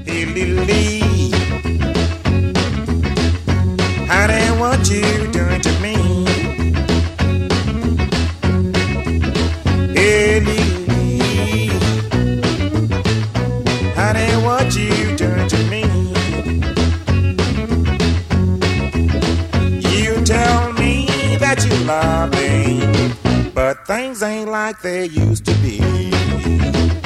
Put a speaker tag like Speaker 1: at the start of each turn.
Speaker 1: Lee. Honey, what you doing to me? Lee. Honey, what you doing to me? You tell me that you love me, but things ain't like they used to be.